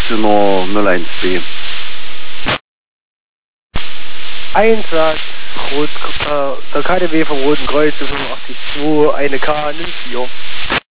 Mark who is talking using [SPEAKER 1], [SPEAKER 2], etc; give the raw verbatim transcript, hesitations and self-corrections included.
[SPEAKER 1] Y null eins B.
[SPEAKER 2] Einsatz, Rot, äh, der K D W vom Roten Kreuz fünfundachtzig zwei, eine K null vier.